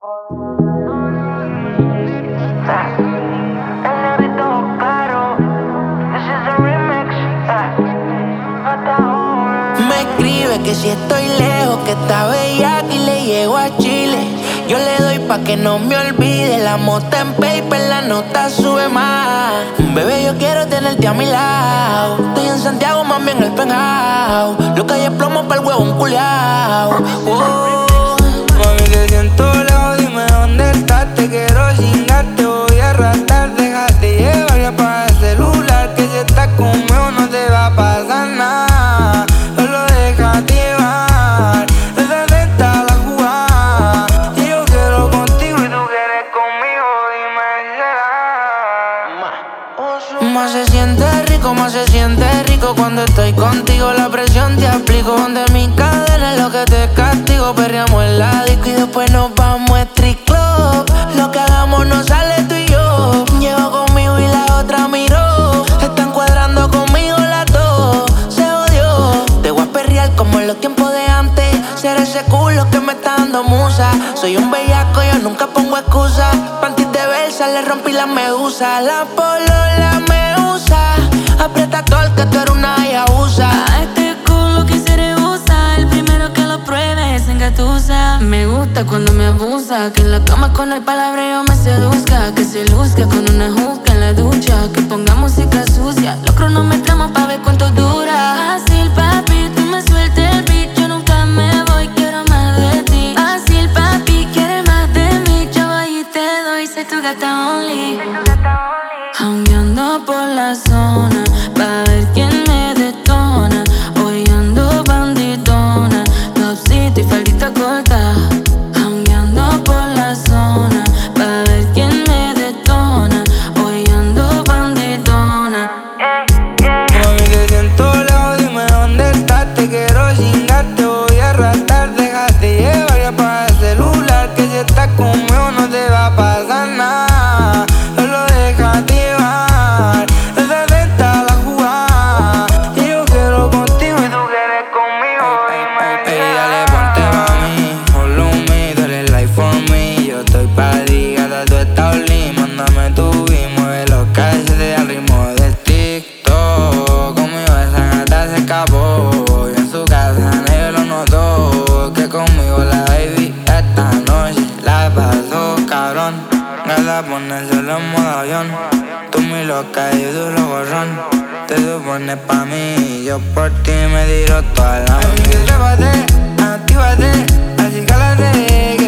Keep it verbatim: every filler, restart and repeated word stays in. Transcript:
Me escribe que si estoy lejos, que está bellaca y le llego a Chile. Yo le doy pa' que no me olvide. La mota en paper, la nota sube más. Bebé, yo quiero tenerte a mi lado. Estoy en Santiago, mami, en el penthouse. Lo que hay es plomo pa'l huevón culiao. Oh, mami, te siento lejos, dime dónde estás. Te quiero chingar, te voy a arrastrar. Déjate llevar y apaga el celular. Que si estás conmigo no te va a pasar nada. Solo déjate llevar. Desde está la jugada. Y yo quiero contigo y tú quieres conmigo. Dime si será. más se siente rico, más se siente rico cuando estoy contigo. La presión te aplico. Donde mi cadena es lo que te castigo. Perreamos en la disco y después nos vamos a street club. Lo que hagamos no sale tú y yo. Llevo conmigo y la otra miró. Están cuadrando conmigo las dos. Se odió. Te voy a perrear como en los tiempos de antes. Ser ese culo que me está dando musa. Soy un bellaco, yo nunca pongo excusa. Panties de versa, le rompí la medusa. La polola me usa. Aprieta todo que tú eres una yabusa. A este culo que se rehúsa. El primero que lo pruebe es engatusa. Me gusta cuando me abusa. Que en la cama con el palabreo me seduzca. Que se luzca con una juca en la ducha. Que ponga música sucia. Lo cronometramos pa' ver cuánto dura. Fácil, papi, tú me sueltas el beat. Yo nunca me voy, quiero más de ti. Fácil, papi, quieres más de mí. Yo voy y te doy, soy tu gata only. Jangueando por la zona, pa' ver quién me detona. Hoy ando bandidona, topsito y faldita corta. Jangueando por la zona, pa' ver quién me detona. Hoy ando bandidona. Mami, te siento lejos, dime dónde estás. Te quiero chingar, te voy a arrastrar. Déjate llevar y apaga el celular. Que si estás conmigo no te va a pasar nada. Solo déjate llevar. Desde está la jugada. Y yo quiero contigo y tú quieres conmigo. Dime si Ey, dale, será. ponte mami, follow me, tú eres like for me. Yo estoy pa' ti, gata, tú estás only. Mándame tu beat, mueve los calles al ritmo del TikTok. Conmigo esa gata se escapó. Y en su casa nadie lo notó. Que conmigo la baby esta noche la pasó cabrón. Gata, pone el cielo en modo avión. Tú mi loca y tú lo gorrón. Te supones pa' mí, yo por ti me tiro toda la Mami, que trépate, actívate, así cálate.